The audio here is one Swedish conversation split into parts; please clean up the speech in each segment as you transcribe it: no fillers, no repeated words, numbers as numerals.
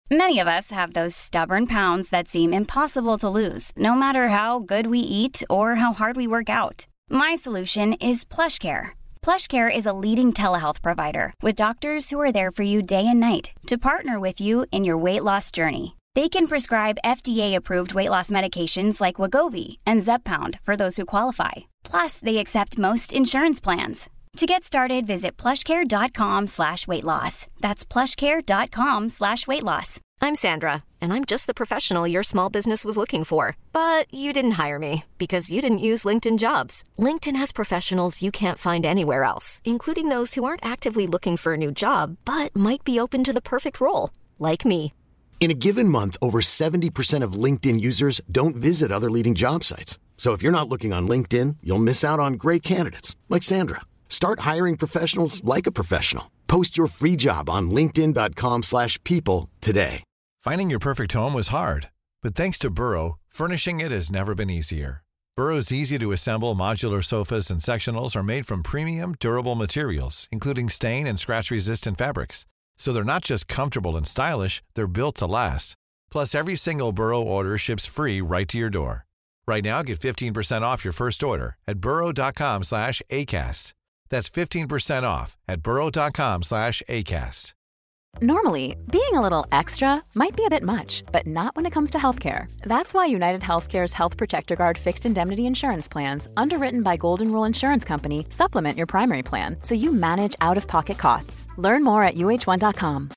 Many of us have those stubborn pounds that seem impossible to lose, no matter how good we eat or how hard we work out. My solution is PlushCare. PlushCare is a leading telehealth provider with doctors who are there for you day and night to partner with you in your weight loss journey. They can prescribe FDA-approved weight loss medications like Wegovy and Zepbound for those who qualify. Plus, they accept most insurance plans. To get started, visit plushcare.com/weightloss. That's plushcare.com/weight loss. I'm Sandra, and I'm just the professional your small business was looking for. But you didn't hire me because you didn't use LinkedIn Jobs. LinkedIn has professionals you can't find anywhere else, including those who aren't actively looking for a new job, but might be open to the perfect role, like me. In a given month, over 70% of LinkedIn users don't visit other leading job sites. So if you're not looking on LinkedIn, you'll miss out on great candidates like Sandra. Start hiring professionals like a professional. Post your free job on linkedin.com/people today. Finding your perfect home was hard, but thanks to Burrow, furnishing it has never been easier. Burrow's easy-to-assemble modular sofas and sectionals are made from premium, durable materials, including stain and scratch-resistant fabrics. So they're not just comfortable and stylish, they're built to last. Plus, every single Burrow order ships free right to your door. Right now, get 15% off your first order at burrow.com/ACAST. That's 15% off at burrow.com/ACAST. Normally, being a little extra might be a bit much, but not when it comes to healthcare. That's why United Healthcare's Health Protector Guard fixed indemnity insurance plans, underwritten by Golden Rule Insurance Company, supplement your primary plan so you manage out-of-pocket costs. Learn more at uh1.com.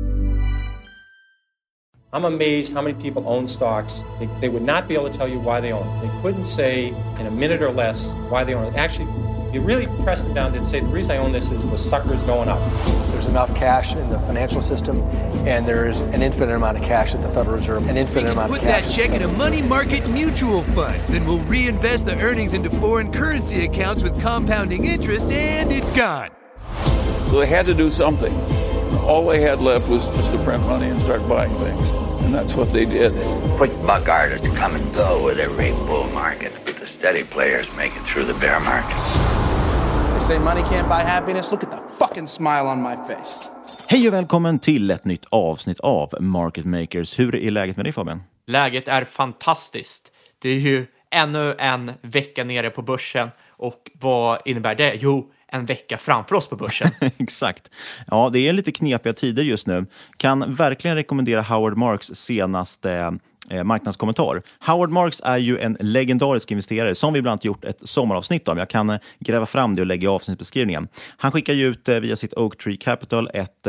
I'm amazed how many people own stocks. They would not be able to tell you why they own it. They couldn't say in a minute or less why they own it. Actually, you really press them down and say, the reason I own this is the sucker's going up. There's enough cash in the financial system, and there's an infinite amount of cash at the Federal Reserve, an infinite amount of cash. Put that check in a money market mutual fund. Then we'll reinvest the earnings into foreign currency accounts with compounding interest, and it's gone. So they had to do something. All they had left was just to print money and start buying things. And that's what they did. Quick buck artists come and go with every bull market, but the steady players make it through the bear market. They say money can't buy happiness. Look at the fucking smile on my face. Hej och välkommen till ett nytt avsnitt av Market Makers. Hur är läget med dig, Fabian? Läget är fantastiskt. Det är ju ännu en vecka nere på börsen. Och vad innebär det? Jo, en vecka framför oss på börsen. Exakt. Ja, det är lite knepiga tider just nu. Kan verkligen rekommendera Howard Marks senaste marknadskommentar. Howard Marks är ju en legendarisk investerare som vi bland annat gjort ett sommaravsnitt om. Jag kan gräva fram det och lägga i avsnittsbeskrivningen. Han skickar ju ut via sitt Oak Tree Capital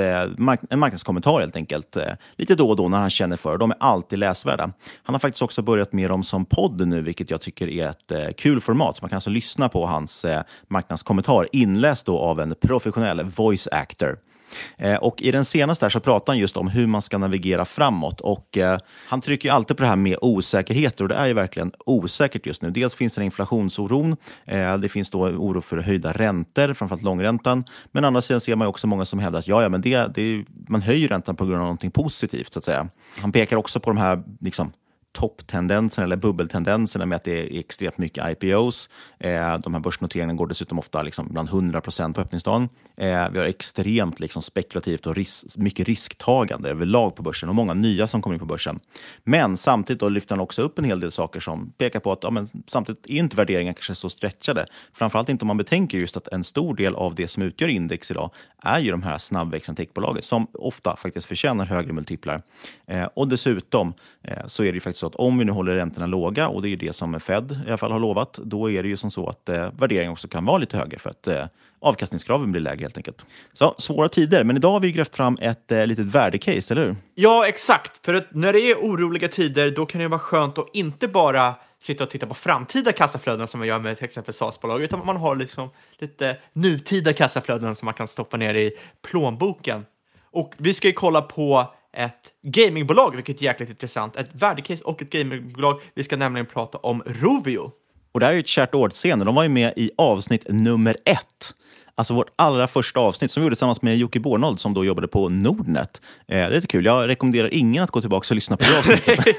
en marknadskommentar helt enkelt. Lite då och då när han känner för. De är alltid läsvärda. Han har faktiskt också börjat med dem som podd nu, vilket jag tycker är ett kul format. Man kan alltså lyssna på hans marknadskommentar inläst då av en professionell voice actor. Och i den senaste här så pratar han just om hur man ska navigera framåt och han trycker ju alltid på det här med osäkerheter och det är ju verkligen osäkert just nu. Dels finns det en inflationsoron, det finns då oro för höjda räntor, framförallt långräntan, men andra sidan ser man ju också många som hävdar att ja men man höjer räntan på grund av någonting positivt så att säga. Han pekar också på de här liksom topptendenserna eller bubbeltendenserna med att det är extremt mycket IPOs. De här börsnoteringarna går dessutom ofta liksom bland 100% på öppningsdagen. Vi har extremt liksom spekulativt och mycket risktagande överlag på börsen och många nya som kommer in på börsen. Men samtidigt då lyfter han också upp en hel del saker som pekar på att samtidigt är inte värderingar kanske så stretchade. Framförallt inte om man betänker just att en stor del av det som utgör index idag är ju de här snabbväxande techbolagen som ofta faktiskt förtjänar högre multiplar. Och dessutom så är det ju faktiskt så att om vi nu håller räntorna låga, och det är ju det som Fed i alla fall har lovat, då är det ju som så att värderingen också kan vara lite högre för att avkastningskraven blir lägre helt enkelt. Så svåra tider, men idag har vi grävt fram ett litet värdecase, eller hur? Ja, exakt. För att när det är oroliga tider, då kan det vara skönt att inte bara sitta och titta på framtida kassaflöden som man gör med till exempel SAS-bolag, utan man har liksom lite nutida kassaflöden som man kan stoppa ner i plånboken. Och vi ska ju kolla på ett gamingbolag, vilket är jäkligt intressant. Ett värdecase och ett gamingbolag. Vi ska nämligen prata om Rovio. Och det här är ju ett kärt återseende. De var ju med i avsnitt nummer 1. Alltså vårt allra första avsnitt som vi gjorde tillsammans med Jocke Bornold som då jobbade på Nordnet. Det är lite kul. Jag rekommenderar ingen att gå tillbaka och lyssna på det avsnittet.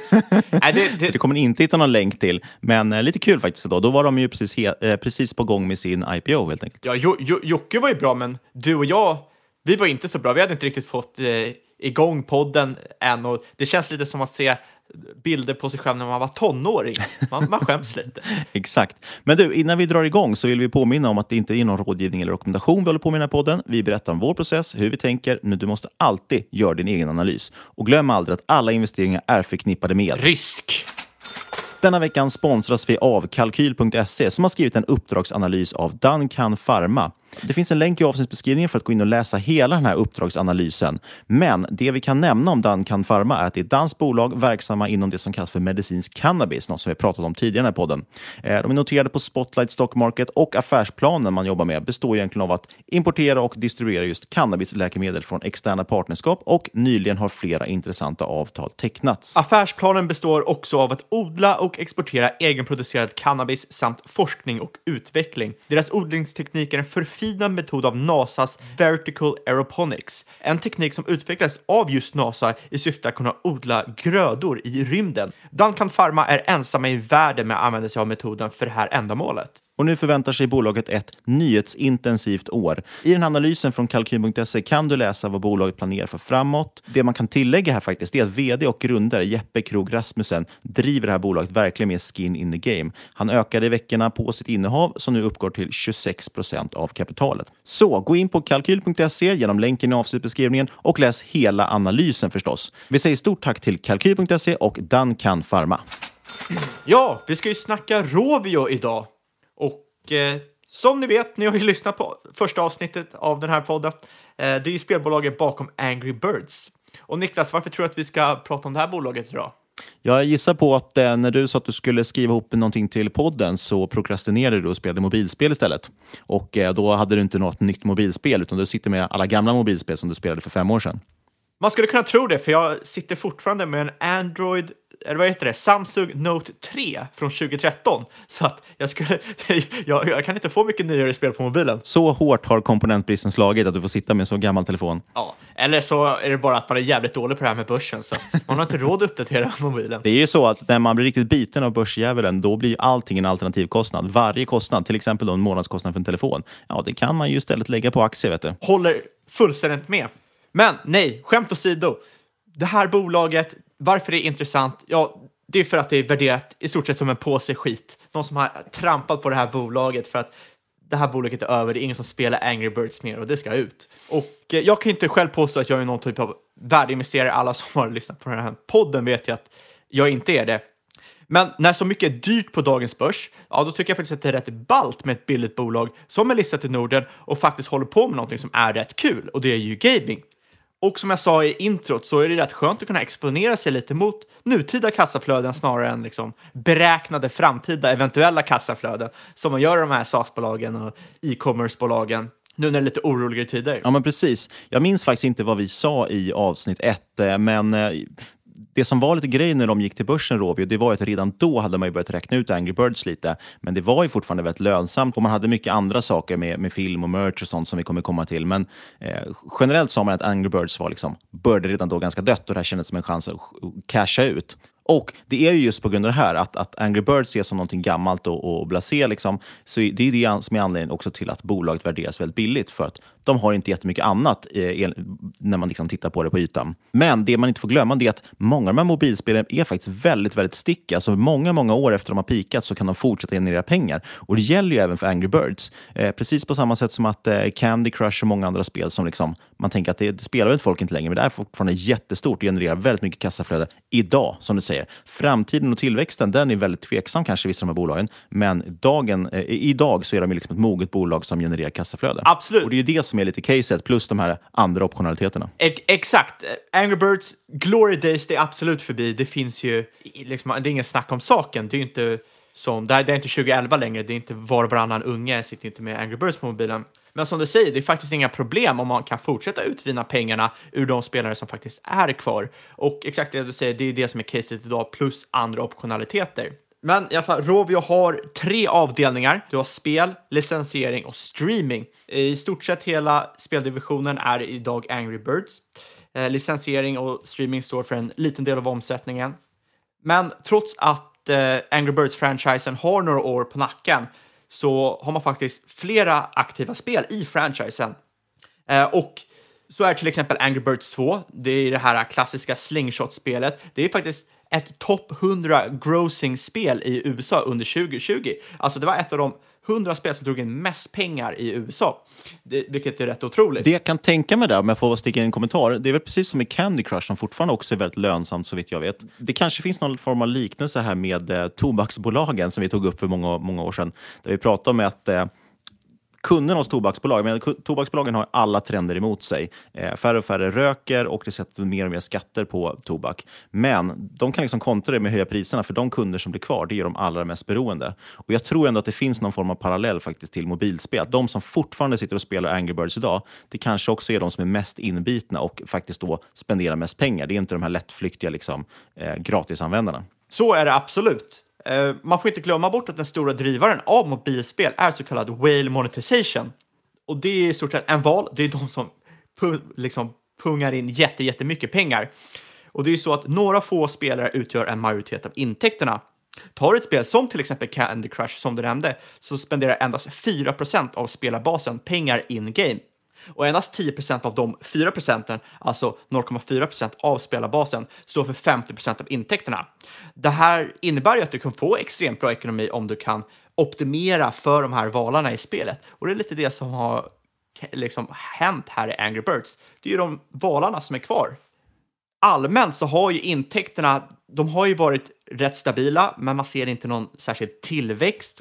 Så det kommer inte hitta någon länk till. Men lite kul faktiskt då. Då var de ju precis på gång med sin IPO helt enkelt. Ja, Jocke var ju bra, men du och jag, vi var inte så bra. Vi hade inte riktigt fått igång podden än. Och det känns lite som att se bilder på sig själv när man var tonåring. Man skäms lite. Exakt. Men du, innan vi drar igång så vill vi påminna om att det inte är någon rådgivning eller rekommendation vi håller på med i den här podden. Vi berättar om vår process, hur vi tänker, men du måste alltid göra din egen analys. Och glöm aldrig att alla investeringar är förknippade med risk. Denna veckan sponsras vi av Kalkyl.se som har skrivit en uppdragsanalys av Duncan Pharma. Det finns en länk i avsnittsbeskrivningen för att gå in och läsa hela den här uppdragsanalysen. Men det vi kan nämna om Duncan Pharma är att det är ett danskt bolag verksamma inom det som kallas för medicinsk cannabis, något som vi pratat om tidigare i den här podden. De är noterade på Spotlight Stock Market och affärsplanen man jobbar med består egentligen av att importera och distribuera just cannabisläkemedel från externa partnerskap och nyligen har flera intressanta avtal tecknats. Affärsplanen består också av att odla och exportera egenproducerad cannabis samt forskning och utveckling. Deras odlingsteknik är en förfinad metod av NASAs Vertical Aeroponics. En teknik som utvecklades av just NASA i syfte att kunna odla grödor i rymden. Duncan Pharma är ensamma i världen med att använda sig av metoden för det här ändamålet. Och nu förväntar sig bolaget ett nyhetsintensivt år. I den här analysen från Kalkyl.se kan du läsa vad bolaget planerar för framåt. Det man kan tillägga här faktiskt är att vd och grundare Jeppe Krog Rasmussen driver det här bolaget verkligen med skin in the game. Han ökade i veckorna på sitt innehav som nu uppgår till 26% av kapitalet. Så gå in på Kalkyl.se genom länken i avsnittbeskrivningen och läs hela analysen förstås. Vi säger stort tack till Kalkyl.se och Duncan Pharma. Ja, vi ska ju snacka Rovio idag. Och som ni vet, ni har ju lyssnat på första avsnittet av den här podden. Det är ju spelbolaget bakom Angry Birds. Och Niklas, varför tror du att vi ska prata om det här bolaget idag? Jag gissar på att när du sa att du skulle skriva ihop någonting till podden så prokrastinerade du och spelade mobilspel istället. Och då hade du inte något nytt mobilspel utan du sitter med alla gamla mobilspel som du spelade för 5 år sedan. Man skulle kunna tro det, för jag sitter fortfarande med en Android, eller vad heter det, Samsung Note 3 från 2013. Så att jag kan inte få mycket nyare spel på mobilen. Så hårt har komponentbristen slagit att du får sitta med en så gammal telefon. Ja, eller så är det bara att man är jävligt dålig på det här med börsen. Så man har inte råd att uppdatera mobilen. Det är ju så att när man blir riktigt biten av börsjävulen, då blir allting en alternativkostnad. Varje kostnad, till exempel då en månadskostnad för en telefon, ja det kan man ju istället lägga på aktier, vet du. Håller fullständigt med. Men nej, skämt åsido. Det här bolaget, varför det är intressant? Ja, det är för att det är värderat i stort sett som en påse skit. Någon som har trampat på det här bolaget för att det här bolaget är över. Det är ingen som spelar Angry Birds mer och det ska ut. Och jag kan inte själv påstå att jag är någon typ av värdeinvesterare. Alla som har lyssnat på den här podden vet ju att jag inte är det. Men när så mycket är dyrt på dagens börs, ja då tycker jag faktiskt att det är rätt ballt med ett billigt bolag som är listat i Norden och faktiskt håller på med någonting som är rätt kul. Och det är ju gaming. Och som jag sa i introt så är det rätt skönt att kunna exponera sig lite mot nutida kassaflöden snarare än liksom beräknade framtida eventuella kassaflöden som man gör i de här SaaS-bolagen och e-commerce-bolagen. Nu när det är lite oroligare tider. Ja men precis. Jag minns faktiskt inte vad vi sa i avsnitt 1, men det som var lite grej när de gick till börsen, Rovio, det var att redan då hade man ju börjat räkna ut Angry Birds lite. Men det var ju fortfarande väldigt lönsamt och man hade mycket andra saker med film och merch och sånt som vi kommer komma till. Men generellt sa man att Angry Birds var började redan då ganska dött och det här kändes som en chans att casha ut. Och det är ju just på grund av det här att Angry Birds ses som någonting gammalt och blasé liksom. Så det är det som är anledningen också till att bolaget värderas väldigt billigt, för att de har inte jättemycket annat när man liksom tittar på det på ytan. Men det man inte får glömma är att många av de här mobilspelen är faktiskt väldigt, väldigt sticka. Så många år efter de har pikat så kan de fortsätta generera pengar. Och det gäller ju även för Angry Birds. Precis på samma sätt som att Candy Crush och många andra spel som liksom, man tänker att det spelar väl folk inte längre, men det är fortfarande jättestort och genererar väldigt mycket kassaflöde idag, som du säger. Framtiden och tillväxten, den är väldigt tveksam kanske i vissa av de här bolagen, men idag så är de ju liksom ett moget bolag som genererar kassaflöde. Absolut. Och det är ju det som är lite caset, plus de här andra optionaliteterna. Exakt. Angry Birds Glory Days, det är absolut förbi. Det finns ju, liksom, det är ingen snack om saken. Det är ju inte som, det är inte 2011 längre. Det är inte var och varannan unge sitter inte med Angry Birds på mobilen. Men som du säger, det är faktiskt inga problem om man kan fortsätta utvinna pengarna ur de spelare som faktiskt är kvar. Och exakt det du säger, det är det som är caset idag, plus andra optionaliteter. Men i alla fall, Rovio har 3 avdelningar. Du har spel, licensiering och streaming. I stort sett hela speldivisionen är idag Angry Birds. Licensiering och streaming står för en liten del av omsättningen. Men trots att Angry Birds-franchisen har några år på nacken så har man faktiskt flera aktiva spel i franchisen. Och så är till exempel Angry Birds 2, det är det här klassiska slingshot-spelet. Det är faktiskt ett topp 100 grossing-spel i USA under 2020. Alltså det var ett av de 100 spel som drog in mest pengar i USA, vilket är rätt otroligt. Det jag kan tänka mig där, om jag får sticka in en kommentar, det är väl precis som med Candy Crush som fortfarande också är väldigt lönsamt så vitt jag vet. Det kanske finns någon form av liknelse här med tobaksbolagen som vi tog upp för många år sedan. Där vi pratade om att kunderna hos tobaksbolag, men tobaksbolagen har alla trender emot sig. Färre och färre röker och det sätter mer och mer skatter på tobak. Men de kan liksom kontra det med att höja priserna för de kunder som blir kvar, det är de allra mest beroende. Och jag tror ändå att det finns någon form av parallell faktiskt till mobilspel. Att de som fortfarande sitter och spelar Angry Birds idag, det kanske också är de som är mest inbitna och faktiskt då spenderar mest pengar. Det är inte de här lättflyktiga liksom, gratisanvändarna. Så är det absolut. Man får inte glömma bort att den stora drivaren av mobilspel är så kallad whale monetization. Och det är i stort sett en val. Det är de som pungar in jättemycket pengar. Och det är ju så att några få spelare utgör en majoritet av intäkterna. Tar du ett spel som till exempel Candy Crush som du nämnde, så spenderar endast 4% av spelarbasen pengar in-game. Och endast 10% av de 4%, alltså 0,4% av spelarbasen, står för 50% av intäkterna. Det här innebär ju att du kan få extremt bra ekonomi om du kan optimera för de här valarna i spelet. Och det är lite det som har liksom hänt här i Angry Birds. Det är ju de valarna som är kvar. Allmänt så har ju intäkterna, de har ju varit rätt stabila, men man ser inte någon särskild tillväxt.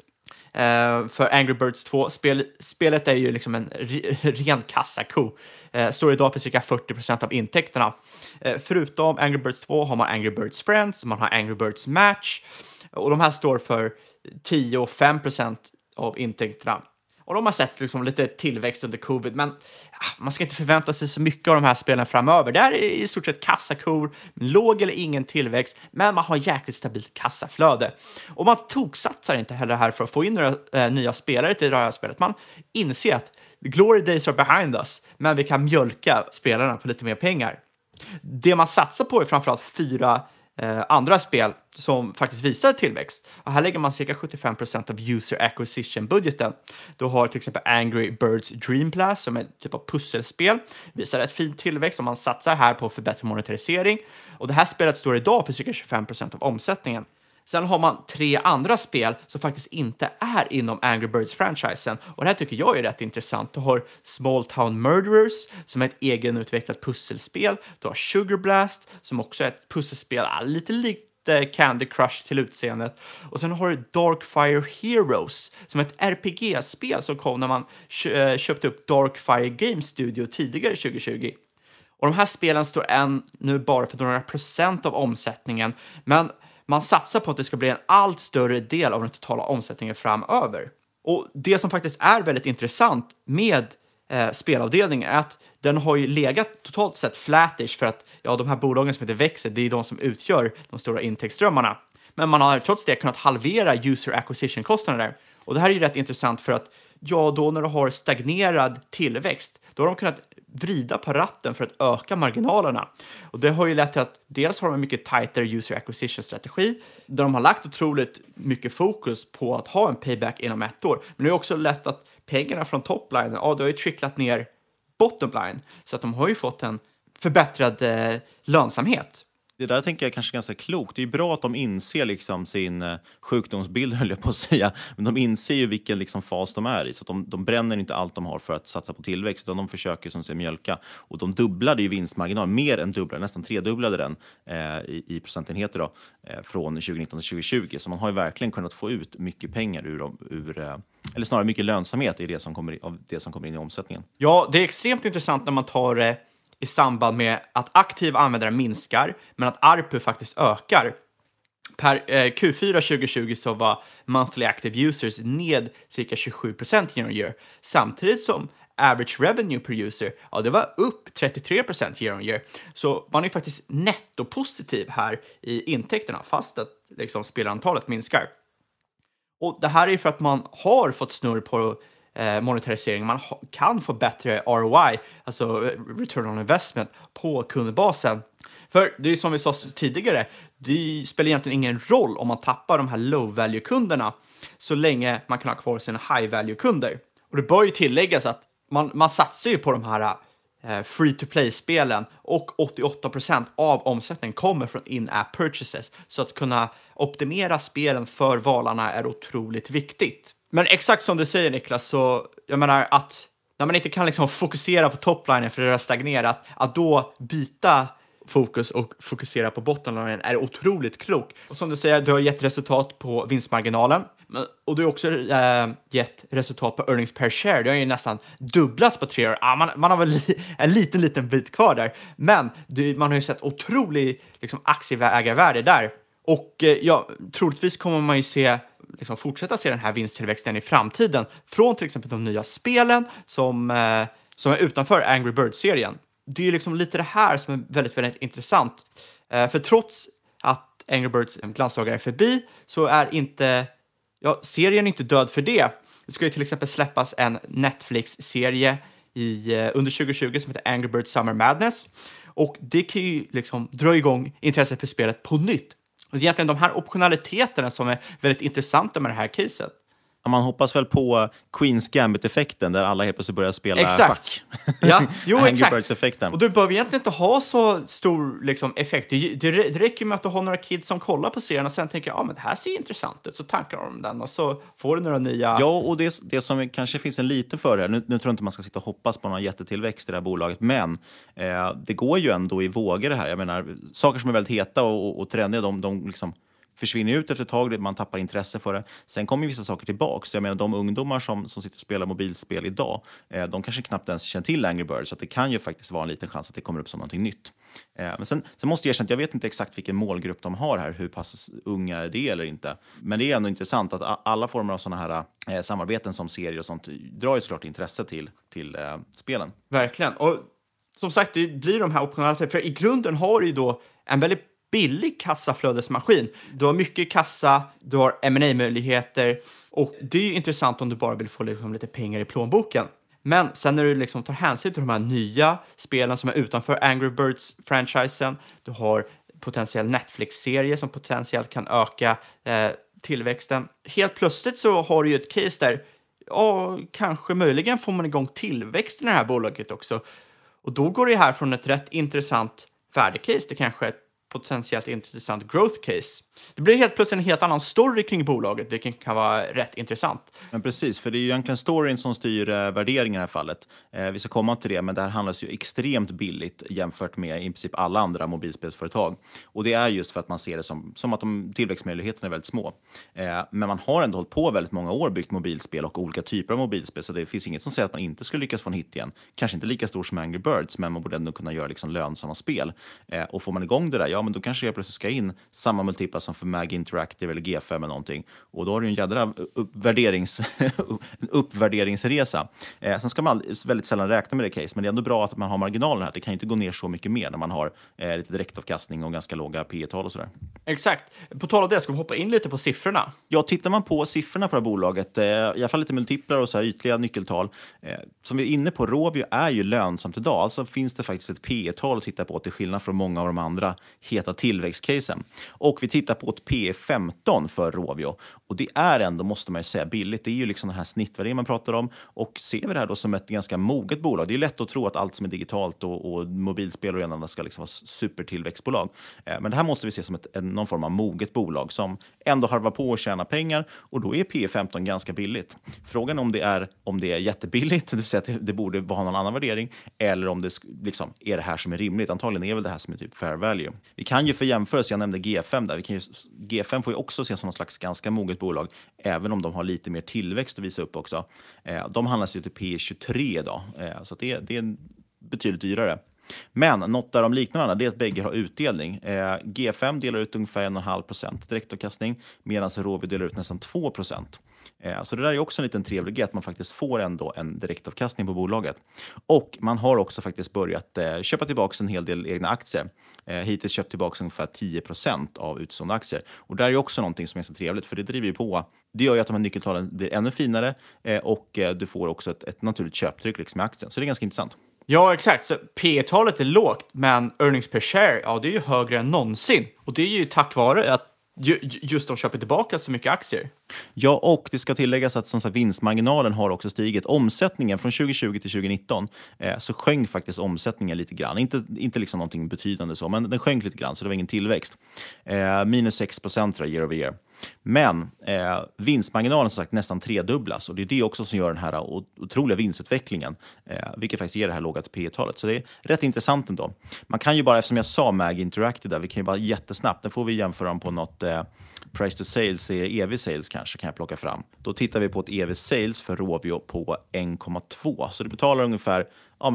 För Angry Birds 2, spelet är ju liksom en ren kassako. Står idag för cirka 40% av intäkterna. Förutom Angry Birds 2 har man Angry Birds Friends, man har Angry Birds Match. Och de här står för 10 och 5% av intäkterna. Och de har sett liksom lite tillväxt under covid, men man ska inte förvänta sig så mycket av de här spelen framöver. Det här är i stort sett kassakor, låg eller ingen tillväxt, men man har jäkligt stabilt kassaflöde. Och man toksatsar inte heller här för att få in några nya spelare till det här spelet. Man inser att glory days are behind us, men vi kan mjölka spelarna på lite mer pengar. Det man satsar på är framförallt 4 andra spel som faktiskt visar tillväxt. Och här lägger man cirka 75% av user acquisition-budgeten. Du har till exempel Angry Birds Dream Blast som är en typ av pusselspel. Visar ett fint tillväxt om man satsar här på förbättrad monetarisering. Och det här spelet står idag för cirka 25% av omsättningen. Sen har man 3 andra spel som faktiskt inte är inom Angry Birds-franchisen. Och det här tycker jag är rätt intressant. Du har Small Town Murderers som är ett egenutvecklat pusselspel. Du har Sugar Blast som också är ett pusselspel, lite likt Candy Crush till utseendet. Och sen har du Darkfire Heroes som är ett RPG-spel som kom när man köpte upp Darkfire Game Studio tidigare 2020. Och de här spelen står nu bara för några procent av omsättningen, men man satsar på att det ska bli en allt större del av den totala omsättningen framöver. Och det som faktiskt är väldigt intressant med spelavdelningen är att den har ju legat totalt sett flattish för att de här bolagen som inte växer, det är de som utgör de stora intäktsströmmarna. Men man har trots det kunnat halvera user acquisition-kostnader. Och det här är ju rätt intressant för att då när du har stagnerad tillväxt, då har de kunnat vrida på ratten för att öka marginalerna. Och det har ju lett till att dels har de en mycket tightare user acquisition-strategi där de har lagt otroligt mycket fokus på att ha en payback inom 1 år. Men det är också lätt att pengarna från toplinen, det har ju tricklat ner bottomline. Så att de har ju fått en förbättrad lönsamhet. Det där tänker jag kanske ganska klokt. Det är bra att de inser liksom sin sjukdomsbild, höll jag på att säga. Men de inser ju vilken liksom fas de är i. Så att de bränner inte allt de har för att satsa på tillväxt. Utan de försöker som sig mjölka. Och de dubblade ju vinstmarginal. Mer än dubblade, nästan tredubblade den i procentenheter då, från 2019 till 2020. Så man har ju verkligen kunnat få ut mycket pengar eller snarare mycket lönsamhet i det som kommer in i omsättningen. Ja, det är extremt intressant när man tar det i samband med att aktiva användare minskar, men att ARPU faktiskt ökar. Per Q4 2020 så var monthly active users ned cirka 27% year on year. Samtidigt som average revenue per user, det var upp 33% year on year. Så man är faktiskt nettopositiv här i intäkterna, fast att liksom spelarantalet minskar. Och det här är för att man har fått snurr på monetarisering. Man kan få bättre ROI, alltså return on investment, på kundbasen. För det är ju som vi sa tidigare, det spelar egentligen ingen roll om man tappar de här low value kunderna så länge man kan ha kvar sina high value kunder. Och det bör ju tilläggas att man satsar ju på de här free-to-play-spelen och 88% av omsättningen kommer från in-app purchases. Så att kunna optimera spelen för valarna är otroligt viktigt. Men exakt som du säger, Niklas, så jag menar att när man inte kan liksom fokusera på toplinen för det har stagnerat, att då byta fokus och fokusera på bottomlinen är otroligt klok. Och som du säger, du har gett resultat på vinstmarginalen. Och du har också gett resultat på earnings per share. Det har ju nästan dubblats på 3 år. Man har väl en liten bit kvar där. Men man har ju sett otroligt liksom, aktieägarvärde där. Och troligtvis kommer man ju fortsätta se den här vinsttillväxten i framtiden. Från till exempel de nya spelen som är utanför Angry Birds-serien. Det är ju liksom lite det här som är väldigt, väldigt intressant. För trots att Angry Birds glansdagar är förbi så är inte serien är inte död för det. Det ska ju till exempel släppas en Netflix-serie under 2020 som heter Angry Birds Summer Madness. Och det kan ju liksom dra igång intresset för spelet på nytt. Och det är egentligen de här optionaliteterna som är väldigt intressanta med det här caset. Man hoppas väl på Queen's Gambit-effekten där alla helt plötsligt börjar spela schack. Ja, jo, Angry exakt. Birds-effekten. Och du behöver egentligen inte ha så stor liksom, effekt. Det räcker med att du har några kids som kollar på serien och sen tänker men det här ser intressant ut. Så tankar de om den och så får du några nya... Ja, och det som kanske finns en liten fördel, nu tror jag inte man ska sitta och hoppas på någon jättetillväxt i det här bolaget, men det går ju ändå i vågor det här. Jag menar, saker som är väldigt heta och trendiga, de liksom försvinner ut efter ett tag, man tappar intresse för det. Sen kommer ju vissa saker tillbaka. Så jag menar, de ungdomar som sitter och spelar mobilspel idag, de kanske knappt ens känner till Angry Birds, så att det kan ju faktiskt vara en liten chans att det kommer upp som någonting nytt. Men sen måste jag erkänna att jag vet inte exakt vilken målgrupp de har här, hur pass unga är det eller inte. Men det är ändå intressant att alla former av sådana här samarbeten som serier och sånt drar ju såklart intresse till spelen. Verkligen. Och som sagt, det blir de här optionaliteterna. För i grunden har du ju då en väldigt billig kassaflödesmaskin. Du har mycket kassa, du har M&A-möjligheter och det är ju intressant om du bara vill få liksom lite pengar i plånboken. Men sen när du liksom tar hänsyn till de här nya spelen som är utanför Angry Birds-franchisen, du har potentiell Netflix-serie som potentiellt kan öka tillväxten. Helt plötsligt så har du ju ett case där kanske möjligen får man igång tillväxt i det här bolaget också. Och då går det här från ett rätt intressant värdecase till kanske ett potentiellt intressant growth case. Det blir helt plötsligt en helt annan story kring bolaget, vilket kan vara rätt intressant. Men precis, för det är ju egentligen storyn som styr värderingen i det här fallet. Vi ska komma till det, men det här handlas ju extremt billigt jämfört med i princip alla andra mobilspelsföretag. Och det är just för att man ser det som att tillväxtmöjligheterna är väldigt små. Men man har ändå hållit på väldigt många år byggt mobilspel och olika typer av mobilspel, så det finns inget som säger att man inte skulle lyckas få en hit igen. Kanske inte lika stor som Angry Birds, men man borde ändå kunna göra liksom lönsamma spel. Och får man igång det där, men då kanske jag plötsligt ska in samma multiplar som för Mag Interactive eller G5 eller någonting. Och då har du en jädra uppvärderingsresa. Sen ska man väldigt sällan räkna med det case, men det är ändå bra att man har marginalen här. Det kan inte gå ner så mycket mer när man har lite direktavkastning och ganska låga P-tal och sådär. Exakt. På tal om det, ska vi hoppa in lite på siffrorna? Ja, tittar man på siffrorna på det här bolaget, i alla fall lite multiplar och så här ytliga nyckeltal, som vi är inne på, Rovio är ju lönsamt idag. Alltså finns det faktiskt ett P-tal att titta på till skillnad från många av de andra heta tillväxtcasen. Och vi tittar på ett P15 för Rovio. Och det är ändå, måste man ju säga, billigt. Det är ju liksom den här snittvärderingen man pratar om. Och ser vi det här då som ett ganska moget bolag. Det är lätt att tro att allt som är digitalt och mobilspel och annat ska liksom vara supertillväxtbolag. Men det här måste vi se som någon form av moget bolag som ändå harvar på att tjäna pengar. Och då är P15 ganska billigt. Frågan om det är jättebilligt, det vill säga att det borde vara någon annan värdering, eller om det liksom är det här som är rimligt. Antagligen är väl det här som är typ fair value. Vi kan ju för jämförelse, jag nämnde G5 där, G5 får ju också ses som någon slags ganska moget bolag, även om de har lite mer tillväxt att visa upp också. De handlas ju till P23 idag, så det är betydligt dyrare. Men något där de liknar varandra, det är att bägge har utdelning. G5 delar ut ungefär 1,5% direktavkastning, medan Rovio delar ut nästan 2%. Så det där är också en liten trevlig grej, att man faktiskt får ändå en direktavkastning på bolaget. Och man har också faktiskt börjat köpa tillbaka en hel del egna aktier. Hittills köpt tillbaka ungefär 10% av utstående aktier. Och där är också någonting som är så trevligt, för det driver ju på. Det gör ju att de här nyckeltalen blir ännu finare och du får också ett naturligt köptryck liksom med aktien. Så det är ganska intressant. Ja, exakt. Så P-talet är lågt, men earnings per share, det är ju högre än någonsin. Och det är ju tack vare att just de köper tillbaka så mycket aktier. Ja, och det ska tilläggas att som sagt, vinstmarginalen har också stigit. Omsättningen från 2020 till 2019 så sjönk faktiskt omsättningen lite grann. Inte liksom någonting betydande så, men den sjönk lite grann, så det var ingen tillväxt. Minus 6% year over year. Men vinstmarginalen som sagt nästan tredubblas, och det är det också som gör den här otroliga vinstutvecklingen, vilket faktiskt ger det här låga P/talet. Så det är rätt intressant ändå. Man kan ju bara, eftersom jag sa MAG Interactive där, vi kan ju bara jättesnabbt, den får vi jämföra dem på något price to sales, EV sales kanske kan jag plocka fram. Då tittar vi på ett EV sales för Rovio på 1,2. Så det betalar ungefär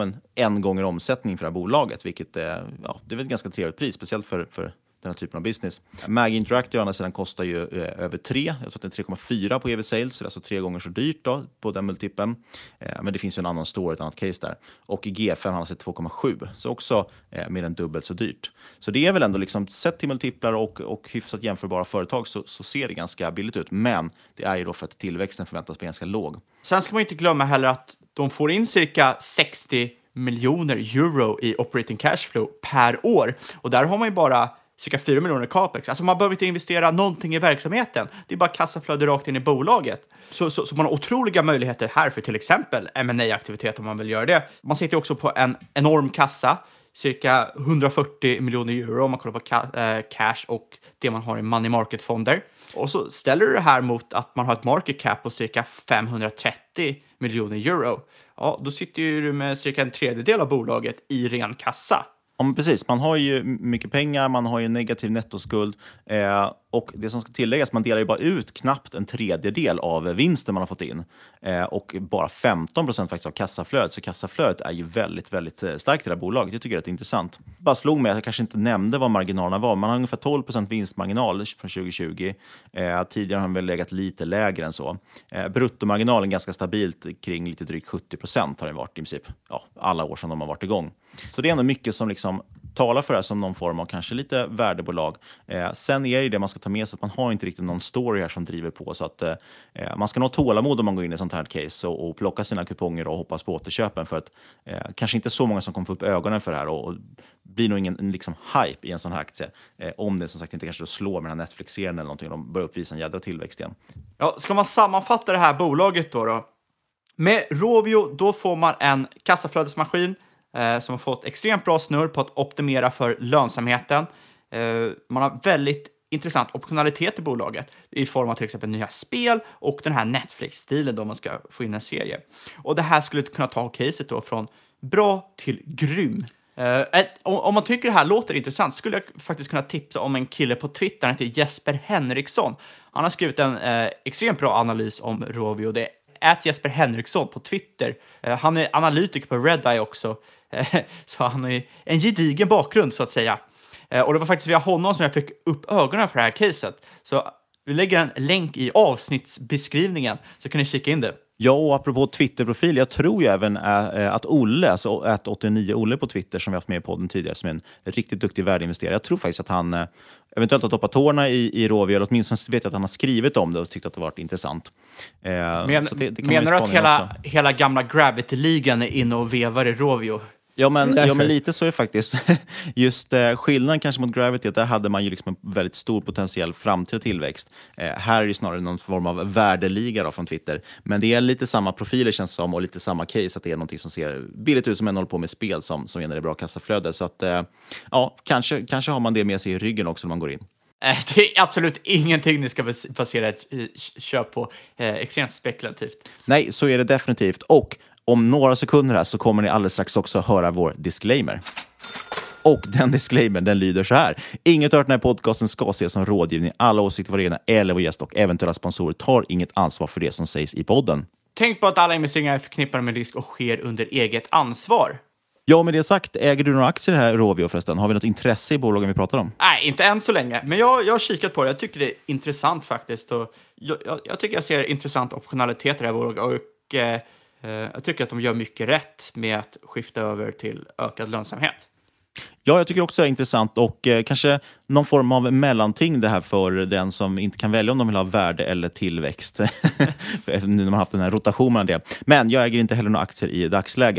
1 gånger omsättning för det här bolaget, vilket det är väl ett ganska trevligt pris, speciellt för den här typen av business. MAG Interactive andra sidan kostar ju över 3. Jag tror att det är 3,4 på EV sales, alltså 3 gånger så dyrt då på den multipeln. Men det finns ju en annan story, ett annat case där. Och i G5 har man sett 2,7, så också mer än dubbelt så dyrt. Så det är väl ändå liksom, sett till multiplar och hyfsat jämförbara företag så ser det ganska billigt ut. Men det är ju då för att tillväxten förväntas bli ganska låg. Sen ska man inte glömma heller att de får in cirka 60 miljoner euro i operating cash flow per år. Och där har man ju bara cirka 4 miljoner capex. Alltså man behöver inte investera någonting i verksamheten. Det är bara kassaflöde rakt in i bolaget. Så man har otroliga möjligheter här för till exempel M&A-aktivitet om man vill göra det. Man sitter också på en enorm kassa. Cirka 140 miljoner euro om man kollar på cash och det man har i money market-fonder. Och så ställer du det här mot att man har ett market cap på cirka 530 miljoner euro. Ja, då sitter du med cirka en tredjedel av bolaget i ren kassa. Ja, men precis. Man har ju mycket pengar, man har ju negativ nettoskuld och det som ska tilläggas, man delar ju bara ut knappt en tredjedel av vinsten man har fått in och bara 15% faktiskt av kassaflödet. Så kassaflödet är ju väldigt, väldigt starkt i det här bolaget. Jag tycker det är intressant. Bara slog mig att jag kanske inte nämnde vad marginalerna var. Man har ungefär 12% vinstmarginal från 2020. Tidigare har man väl legat lite lägre än så. Bruttomarginalen ganska stabilt kring lite drygt 70% har det varit i princip alla år som de har varit igång. Så det är ändå mycket som liksom talar för det här som någon form av kanske lite värdebolag. Sen är det man ska ta med sig att man har inte riktigt någon story här som driver på, så att man ska nog tålamod om man går in i ett sånt här case och plocka sina kuponger och hoppas på återköpen, för att kanske inte så många som kommer få upp ögonen för det här och blir nog ingen liksom hype i en sån här aktie om det som sagt inte kanske slår med den här Netflix-serien eller någonting och de börjar uppvisa en jädra tillväxt igen. Ja, ska man sammanfatta det här bolaget då? Med Rovio då får man en kassaflödesmaskin som har fått extremt bra snurr på att optimera för lönsamheten. Man har väldigt intressant optionalitet i bolaget i form av till exempel nya spel och den här Netflix-stilen då man ska få in en serie. Och det här skulle kunna ta caset då från bra till grym. Om man tycker det här låter intressant skulle jag faktiskt kunna tipsa om en kille på Twitter, han heter Jesper Henriksson. Han har skrivit en extremt bra analys om Rovio. Det är Jesper Henriksson på Twitter. Han är analytiker på Redeye också. Så han har en gedigen bakgrund så att säga. Och det var faktiskt via honom som jag fick upp ögonen för det här caset. Så vi lägger en länk i avsnittsbeskrivningen så kan ni kika in det. Ja, och apropå Twitter-profil, jag tror ju även att Olle, alltså att 89 Olle på Twitter som vi haft med i podden tidigare, som är en riktigt duktig värdeinvesterare. Jag tror faktiskt att han eventuellt har toppat tårna i Rovio, eller åtminstone vet jag att han har skrivit om det och tyckt att det varit intressant. Menar du att hela gamla Gravity-ligan är inne och vevar i Rovio? Ja, men lite så är faktiskt. Just skillnaden kanske mot Gravity, där hade man ju liksom en väldigt stor potentiell framtida tillväxt. Här är det snarare någon form av värdeliga då från Twitter. Men det är lite samma profiler känns som och lite samma case, att det är någonting som ser billigt ut som en håller på med spel som genererar bra kassaflöde. Så att kanske har man det med sig i ryggen också när man går in. Det är absolut ingenting ni ska basera ett köp på. Extremt spekulativt. Nej, så är det definitivt. Och om några sekunder här så kommer ni alldeles strax också höra vår disclaimer. Och den disclaimer, den lyder så här. Inget av den här podcasten ska ses som rådgivning. Alla åsikter var egna eller vår gäst och eventuella sponsorer tar inget ansvar för det som sägs i podden. Tänk på att alla investeringar är förknippade med risk och sker under eget ansvar. Ja, med det sagt, äger du några aktier här i Rovio förresten? Har vi något intresse i bolagen vi pratar om? Nej, inte än så länge. Men jag har kikat på det. Jag tycker det är intressant faktiskt. Och jag tycker jag ser intressant optionalitet i det här bolaget. Och jag tycker att de gör mycket rätt med att skifta över till ökad lönsamhet. Ja, jag tycker också det är intressant och kanske någon form av mellanting det här för den som inte kan välja om de vill ha värde eller tillväxt. Nu när man har haft den här rotationen det. Men jag äger inte heller några aktier i dagsläget.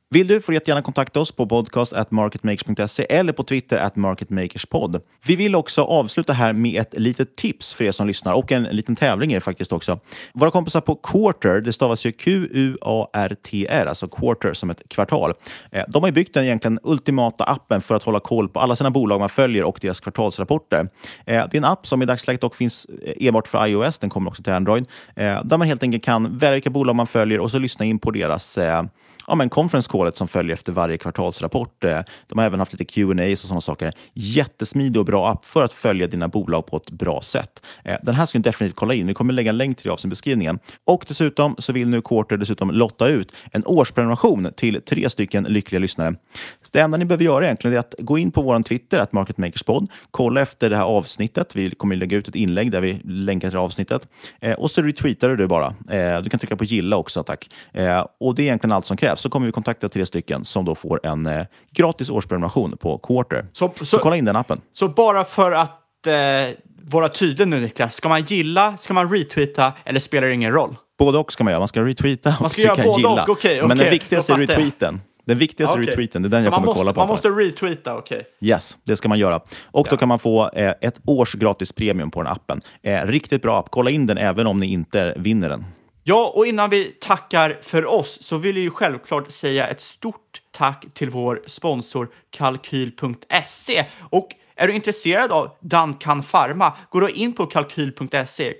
Vill du får jättegärna kontakta oss på podcast@marketmakers.se eller på Twitter @marketmakerspod. Vi vill också avsluta här med ett litet tips för er som lyssnar och en liten tävling är det faktiskt också. Våra kompisar på Quarter, det stavas ju QUARTR, alltså Quarter som ett kvartal. De har ju byggt den egentligen ultimata appen för att hålla koll på alla sina bolag man följer och deras kvartalsrapporter. Det är en app som i dagsläget dock finns enbart för iOS, den kommer också till Android, där man helt enkelt kan välja vilka bolag man följer och så lyssna in på deras conference callet som följer efter varje kvartalsrapport. De har även haft lite Q&A och sådana saker. Jättesmidig och bra app för att följa dina bolag på ett bra sätt. Den här ska ni definitivt kolla in. Vi kommer lägga en länk till det av sin beskrivningen. Och dessutom så vill nu Quarter dessutom lotta ut en årsprenumeration till 3 stycken lyckliga lyssnare. Så det enda ni behöver göra egentligen är att gå in på vår Twitter @marketmakerspod, kolla efter det här avsnittet. Vi kommer lägga ut ett inlägg där vi länkar till avsnittet. Och så retweetar du bara. Du kan trycka på gilla också, tack. Och det är egentligen allt som krävs. Så kommer vi kontakta 3 stycken som då får en gratis årsprenumeration på Quarter. Så kolla in den appen. Så bara för att vara tydlig nu, Niklas, ska man gilla, ska man retweeta eller spelar det ingen roll? Både och ska man göra. Man ska retweeta och trycka gilla. Okay, men den viktigaste retweeten. Den viktigaste retweeten, det är den jag kommer kolla på. Man måste retweeta, okej. Yes, det ska man göra. Och då kan man få ett års gratis premium på den appen. Riktigt bra app. Kolla in den även om ni inte vinner den. Ja, och innan vi tackar för oss så vill jag ju självklart säga ett stort tack till vår sponsor Kalkyl.se. Och är du intresserad av Duncan Pharma, gå då in på kalkyl.se,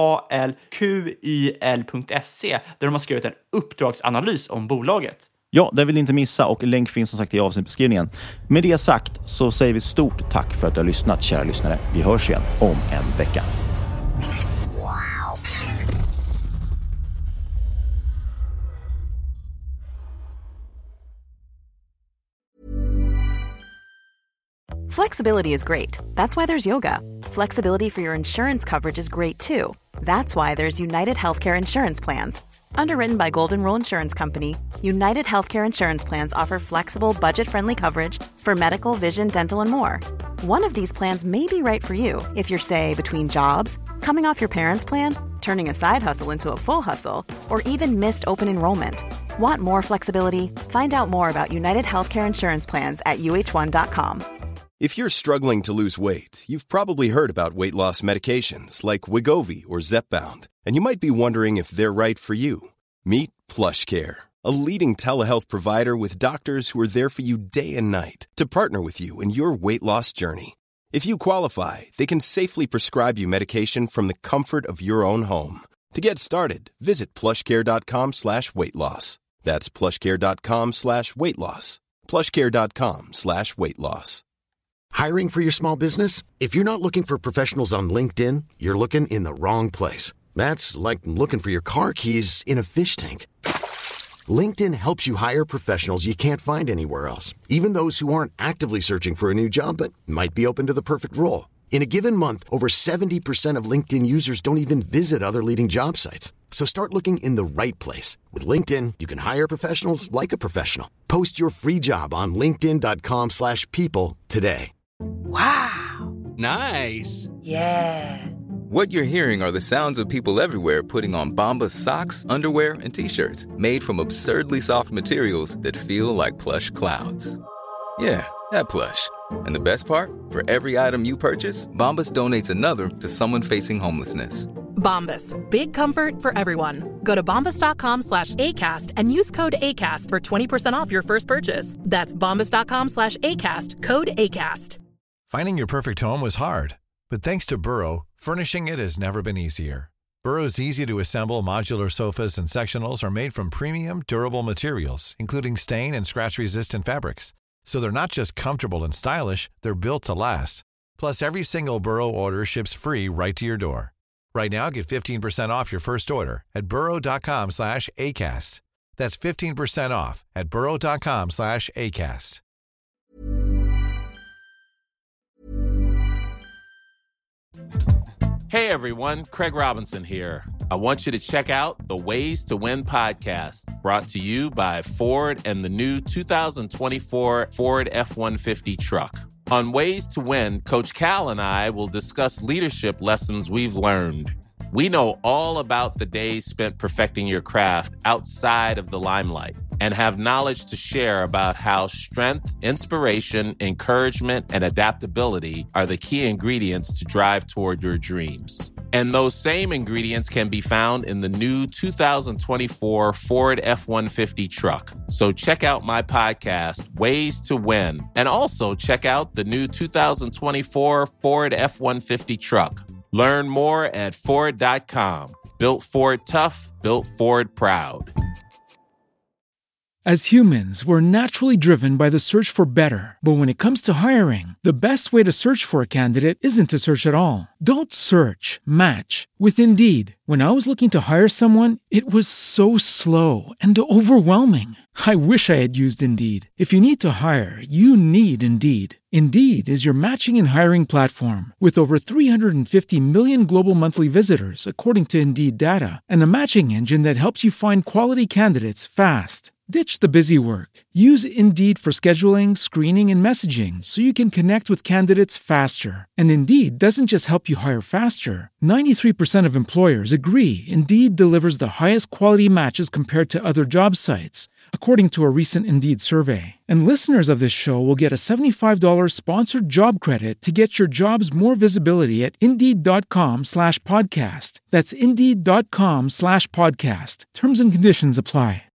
KALQYL.se, där de har skrivit en uppdragsanalys om bolaget. Ja, det vill ni inte missa och länk finns som sagt i avsnittbeskrivningen. Med det sagt så säger vi stort tack för att du har lyssnat, kära lyssnare. Vi hörs igen om en vecka. Flexibility is great. That's why there's yoga. Flexibility for your insurance coverage is great too. That's why there's United Healthcare Insurance Plans. Underwritten by Golden Rule Insurance Company, United Healthcare Insurance Plans offer flexible, budget-friendly coverage for medical, vision, dental, and more. One of these plans may be right for you if you're, say, between jobs, coming off your parents' plan, turning a side hustle into a full hustle, or even missed open enrollment. Want more flexibility? Find out more about United Healthcare Insurance Plans at uh1.com. If you're struggling to lose weight, you've probably heard about weight loss medications like Wegovy or Zepbound, and you might be wondering if they're right for you. Meet PlushCare, a leading telehealth provider with doctors who are there for you day and night to partner with you in your weight loss journey. If you qualify, they can safely prescribe you medication from the comfort of your own home. To get started, visit plushcare.com/weightloss. That's plushcare.com/weightloss. plushcare.com/weightloss. Hiring for your small business? If you're not looking for professionals on LinkedIn, you're looking in the wrong place. That's like looking for your car keys in a fish tank. LinkedIn helps you hire professionals you can't find anywhere else, even those who aren't actively searching for a new job but might be open to the perfect role. In a given month, over 70% of LinkedIn users don't even visit other leading job sites. So start looking in the right place. With LinkedIn, you can hire professionals like a professional. Post your free job on linkedin.com/people today. Wow. Nice. Yeah. What you're hearing are the sounds of people everywhere putting on Bombas socks, underwear, and T-shirts made from absurdly soft materials that feel like plush clouds. Yeah, that plush. And the best part? For every item you purchase, Bombas donates another to someone facing homelessness. Bombas. Big comfort for everyone. Go to bombas.com/ACAST and use code ACAST for 20% off your first purchase. That's bombas.com/ACAST. Code ACAST. Finding your perfect home was hard, but thanks to Burrow, furnishing it has never been easier. Burrow's easy-to-assemble modular sofas and sectionals are made from premium, durable materials, including stain and scratch-resistant fabrics. So they're not just comfortable and stylish, they're built to last. Plus, every single Burrow order ships free right to your door. Right now, get 15% off your first order at burrow.com/ACAST. That's 15% off at burrow.com/ACAST. Hey everyone, Craig Robinson here. I want you to check out the Ways to Win podcast, brought to you by Ford and the new 2024 Ford F-150 truck. On Ways to Win, Coach Cal and I will discuss leadership lessons we've learned. We know all about the days spent perfecting your craft outside of the limelight and have knowledge to share about how strength, inspiration, encouragement, and adaptability are the key ingredients to drive toward your dreams. And those same ingredients can be found in the new 2024 Ford F-150 truck. So check out my podcast, Ways to Win, and also check out the new 2024 Ford F-150 truck. Learn more at Ford.com. Built Ford tough, built Ford proud. As humans, we're naturally driven by the search for better. But when it comes to hiring, the best way to search for a candidate isn't to search at all. Don't search, match with Indeed. When I was looking to hire someone, it was so slow and overwhelming. I wish I had used Indeed. If you need to hire, you need Indeed. Indeed is your matching and hiring platform with over 350 million global monthly visitors, according to Indeed data, and a matching engine that helps you find quality candidates fast. Ditch the busy work. Use Indeed for scheduling, screening, and messaging so you can connect with candidates faster. And Indeed doesn't just help you hire faster. 93% of employers agree Indeed delivers the highest quality matches compared to other job sites, according to a recent Indeed survey. And listeners of this show will get a $75 sponsored job credit to get your jobs more visibility at Indeed.com/podcast. That's Indeed.com/podcast. Terms and conditions apply.